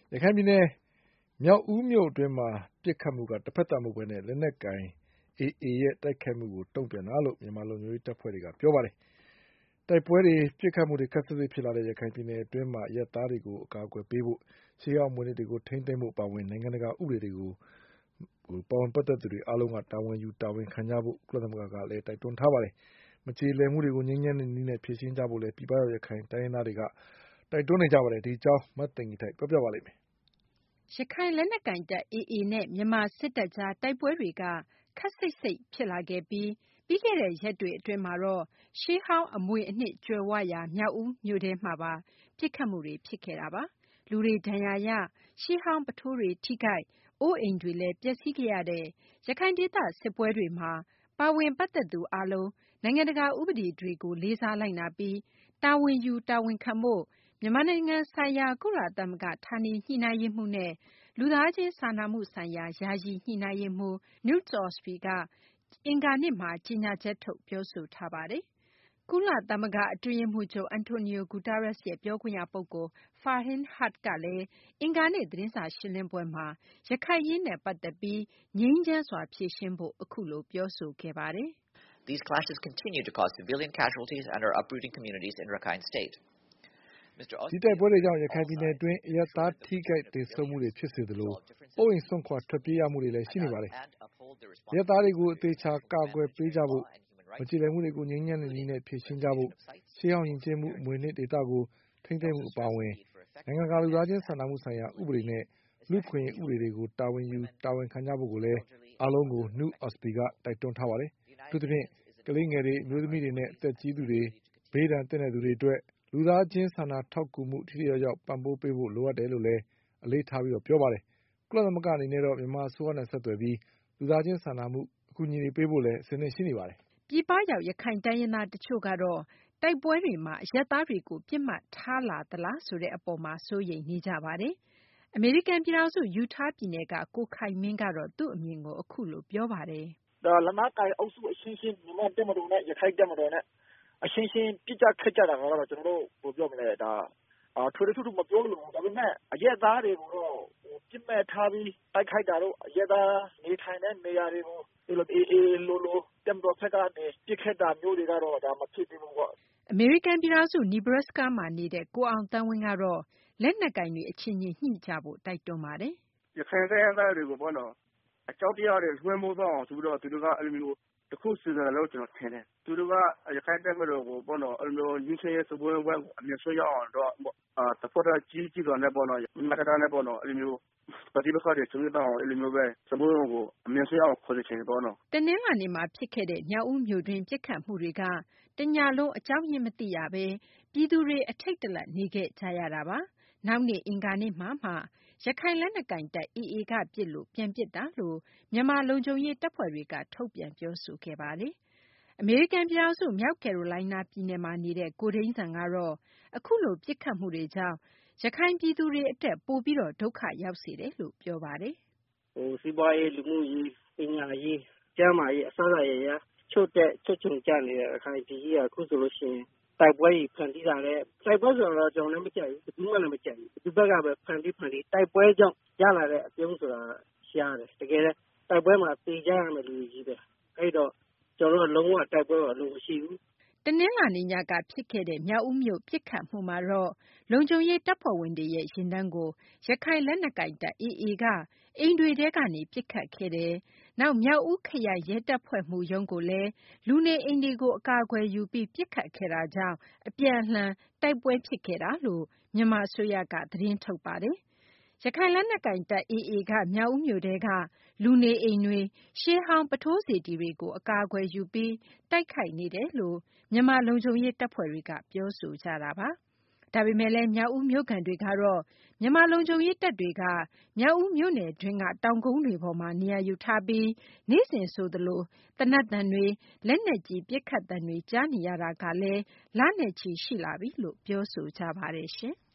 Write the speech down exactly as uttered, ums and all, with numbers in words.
ရခိုင်ပြည်နယ်မြောက်ဦးမြို့အတွင်းမှာပစ်ခတ်မှုကတစ်ဖက်သတ်မဟုတ်ဘဲနဲ့လက်နက်ကိုင် အေအေရဲ့တိုက်ခိုက်မှုကိုတုံ့ပြန်တာလို့မြန်မာလုံခြုံရေးတပ်ဖွဲ့တွေကပြောပါတယ်။တိုက်ပွဲတွေပစ်ခတ်မှုတွေခက်ဆစ်ဆစ်ဖြစ်လာတဲ့ရခိုင်ပြည်နယ်အတွင်းမှာအရပ်သားတွေကိုအကာအကွယ်ပေးဖို့ရှေးဟောင်းမွေးနေ့တွေကိုထိန်းသိမ်းဖို့ပါဝင်နိုင်ငံတကာဥပဒေတွေကိုပါဝင်ပတ်သက်သူတွေအားလုံးကတာဝန်ယူတာဝန်ခံကြဖို့ကုလသမဂ္ဂကလည်းတိုက်တွန်းထားပါတယ်။မကြေလည်မှုတွေကိုငြိမ်းချမ်းတဲ့နည်းနဲ့ဖြေရှင်းကြဖို့လည်းပြည်ပရောက်ရခိုင်တိုင်းရင်းသားတွေကတိုက်တွန်းနေကြပါတယ်။ဒီအကြောင်းမသိင်္ဂီထိုက်ပြောပြပါလိမ့်မယ်။ရခိုင်လက်နက်ကိုင်တပ် အေအေ နဲ့မြန်မာစစ်တပ်ကြားတိုက်ပွဲတွေကခပ်စိပ်စိပ်ဖြစ်လာခဲ့ပြီးပြီးခဲ့တဲ့ရက်တွေအတွင်းမှာတော့ရှေးဟောင်းအမွေအနှစ်ကြွယ်ဝရာမြောက်ဦးမြို့ထဲမှာပါပစ်ခတ်မှုတွေဖြစ်ခဲ့တာပါ။လူတွေဒဏ်ရာရရှေးဟောင်းပထိုးတွေထိခိုက်အိုးအိမ်တွေလည်းပျက်စီးခဲ့ရတဲ့ရခိုင်ဒေသစစ်ပွဲတွေမှာပါဝင်ပတ်သက်သူအားလုံးနိုင်ငံတကာဥပဒေတွေကိုလေးစားလိုက်နာပြီးတာဝန်ယူတာဝန်ခံဖို့မြန်မာနိုင်ငံဆိုင်ရာကုလသမဂ္ဂဌာနေညှိနှိုင်းရေးမှူးနဲ့လူသားချင်းစာနာမှုဆိုင်ရာယာယီညှိနှိုင်းရေးမှူး Knut Ostby ကအင်္ဂါနေ့မှာကြေညာချက်ထုတ်ပြောဆိုထားပါတယ်။ကုလသမဂ္ဂအတွင်းရေးမှူးချုပ် Antonio Guterres ရဲ့ပြောခွင့်ရပုဂ္ဂိုလ် Farhan Haq ကလည်းအင်္ဂါနေ့သတင်းစာရှင်းလင်းပွဲမှာရခိုင်အရေးနဲ့ပတ်သက်ပြီးငြိမ်းချမ်းစွာဖြေရှင်းဖို့အခုလိုပြောဆိုခဲ့ပါတယ်။ These clashes continue to cause civilian casualties and are uprooting communities in Rakhine State. ဒီတိုက်ပွဲတွေကြောင့်ရခိုင်ပြည်နယ်အတွင်းအရပ်သားထိခိုက်ဒေဆုံးမှုတွေဖြစ်စေသလိုအိုးအိမ်ဆွန့်ခွာထွက်ပြေးရမှုတွေလည်းရှိနေပါတယ်။ရပ်သားတွေကိုအသေးချာကာကွယ်ပေးကြဖို့မကြေလည်မှုတွေကိုငြိမ်းချမ်းတဲ့နည်းနဲ့ဖြေရှင်းကြဖို့ရှေးဟောင်းယဉ်ကျေးမှုအမွေအနှစ်ဒေသကိုထိန်းသိမ်းမှုအပါအဝင်နိုင်ငံတကာလူသားချင်းစာနာမှုဆိုင်ရာဥပဒေနဲ့လူ့အခွင့်အရေးဥပဒေတွေကိုတာဝန်ယူတာဝန်ခံကြဖို့ကိုလည်းအားလုံးကို Knut Ostby ကတိုက်တွန်းထားပါတယ်။အထူးသဖြင့်ကလေးငယ်တွေအမျိုးသမီးတွေနဲ့အသက်ကြီးသူတွေဘေးဒဏ်သင့်တဲ့သူတွေအတွက်လူသားချင်းစာနာထောက်ကူမှုထိထိရောက်ရောက်ပံ့ပိုးပေးဖို့လိုအပ်တယ်လို့လည်းအလေးထားပြီးပြောပါတယ်။ကုလသမဂ္ဂအနေနဲ့တော့မြန်မာအစိုးရနဲ့ဆက်သွယ်ပြီးလူသားချင်းစာနာမှုအကူအညီတွေပေးဖို့လည်းအစဉ်သင့်ရှိနေပါတယ်။ပြည်ပရောက်ရခိုင်တိုင်းရင်းသားတချို့ကတော့တိုက်ပွဲတွေမှာအရပ်သားတွေကိုပစ်မှတ်ထားလာသလားဆိုတဲ့အပေါ်မှာစိုးရိမ်နေကြပါတယ်။အမေရိကန်ပြည်ထောင်စုယူထားပြည်နယ်ကကိုခိုင်မင်းကတော့သူ့အမြင်ကိုအခုလိုပြောပါတယ်။ဒါလက်နက်ကိုင်အုပ်စုအချင်းချင်းမြန်မာတပ်မတော်နဲ့ရခိုင်တပ်မတော်နဲ့အချင်းချင်းပြစ်ကြခတ်ကြတာကတော့ကျွန်တော်တို့ပြောမလဲဒါအာထွေထွေထူးမပြောလို့ဒါပေမဲ့အရက်သားတွေကိုတော့ပြစ်မဲ့ထားပြီးတိုက်ခိုက်တာတော့အရက်သားနေထိုင်တဲ့နေရာတွေကိုဒီလိုအေးအေးလိုလိုတမ်တော်ဖက်ကနေပြစ်ခတ်တာမျိုးတွေကတော့ဒါမဖြစ်သေးဘူးပေါ့အမေရိကန်ပြည်ထောင်စုနီဘရက်စကာမှာနေတဲ့ကိုအောင်တန်းဝင်းကတော့လက်နက်ကင်တွေအချင်းချင်းညှိကြဖို့တိုက်တွန်းပါတယ်ရခိုင်တိုင်းသားတွေကိုပေါ့နော်အကြောက်တရားတွေလွှမ်းမိုးသွားအောင်ဆိုတော့သူတို့ကအဲ့လိုမျိုးတခုစီစဉ်တယ်လို့ကျွန်တော်ထင်တယ်သူတို့ကရခိုင်တပ်မတော်ကိုပေါ့နော်အဲ့လိုမျိုးရင်းချင်းရဲ့စပွဲပွဲကိုအမြင်ဆွဲရအောင်တော့အာတဖို့တာကြီးကြီးတော်နဲ့ပေါ့နော်မကတာနဲ့ပေါ့နော်အဲ့လိုမျိုးပฏิบัติတွေကျွန်တော်အဲ့လိုမျိုးပဲစပွဲကိုအမြင်ဆွဲအောင်ခေါ်ချင်တယ်ပေါ့နော်တနင်္လာနေ့မှာဖြစ်ခဲ့တဲ့မြောက်ဦးမြို့တွင်ပြစ်ခတ်မှုတွေကတညာလုံးအကြောင်းရင်းမသိရဘဲပြည်သူတွေအထိတ်တလန့်နေခဲ့ကြရတာပါနောက်နေ့အင်္ဂါနေ့မှာမှရခိုင်လက်နက်ကင်တပ် အေအေ ကပစ်လို့ပြန်ပစ်တာလို့မြန်မာလုံခြုံရေးတပ်ဖွဲ့တွေကထုတ်ပြန်ပြောဆိုခဲ့ပါတယ်။အမေရိကန်ပြည်ထောင်စုမြောက်ကယ်ရိုလိုင်းနားပြည်နယ်မှာနေတဲ့ကိုဒိန်းဆန်ကတော့အခုလိုပစ်ခတ်မှုတွေကြောင့်ရခိုင်ပြည်သူတွေအတွက်ပိုပြီးတော့ဒုက္ခရောက်စေတယ်လို့ပြောပါတယ်။ဟိုစီးပွားရေးလူမှုရေးပညာရေးကျန်းမာရေးအစအရရချုပ်တဲ့ချုပ်ချုံကြနေတဲ့ရခိုင်ပြည်ကြီးကအခုဆိုလို့ရှိရင်တိုက်ပွဲကြီးဖန်တီးတာလည်းတိုက်ပွဲဆိုတော့ကျွန်တော်လည်းမကြိုက်ဘူးဘူးမှလည်းမကြိုက်ဘူးဒီဘက်ကပဲဖန်တီးဖန်တီးတိုက်ပွဲကြောင့်ရလာတဲ့အပြုံးဆိုတာရှားတယ်တကယ်လည်းတိုက်ပွဲမှာတေကြရမယ်လူကြီးပဲအဲ့တော့ကျွန်တော်လုံးဝတိုက်ပွဲတော့လုံးမရှိဘူးတနင်္လာနေ့ညကဖြစ်ခဲ့တဲ့မြောက်ဦးမြို့ပြစ်ခတ်မှုမှာတော့လုံခြုံရေးတပ်ဖွဲ့ဝင်တွေရဲ့ရင်တန်းကိုရခိုင်လက်နက်ကိုင်တပ် အေအေ ကအိမ်တွေထဲကနေပြစ်ခတ်ခဲ့တယ်။နောက်မြောက်ဦးခရိုင်ရဲတပ်ဖွဲ့မှုရုံးကိုလည်းလူနေအိမ်တွေကိုအကာအကွယ်ယူပြီးပြစ်ခတ်ခဲ့တာကြောင့်အပြန်အလှန်တိုက်ပွဲဖြစ်ခဲ့တာလို့မြန်မာအစိုးရကသတင်းထုတ်ပါတယ်။ရခိုင်လက်နက်ကိုင်တပ် အေအေ ကမြောက်ဦးမြို့ထဲကလူနေအိမ်တွေရှေးဟောင်းပထိုးစေတီတွေကိုအကာအကွယ်ယူပြီးတိုက်ခိုက်နေတယ်လို့မြန်မာလုံခြုံရေးတပ်ဖွဲ့တွေကပြောဆိုကြတာပါ။ဒါပေမဲ့လည်းမြောက်ဦးမြို့ခံတွေကတော့မြန်မာလုံခြုံရေးတပ်တွေကမြောက်ဦးမြို့နယ်တွင်းကတောင်ကုန်းတွေပေါ်မှာနေရာယူထားပြီးနေ့စဉ်ဆိုသလိုသေနတ်သံတွေလက်နက်ကြီးပစ်ခတ်သံတွေကြားနေရတာကလည်းလနဲ့ချီရှိလာပြီလို့ပြောဆိုကြပါတယ်ရှင်။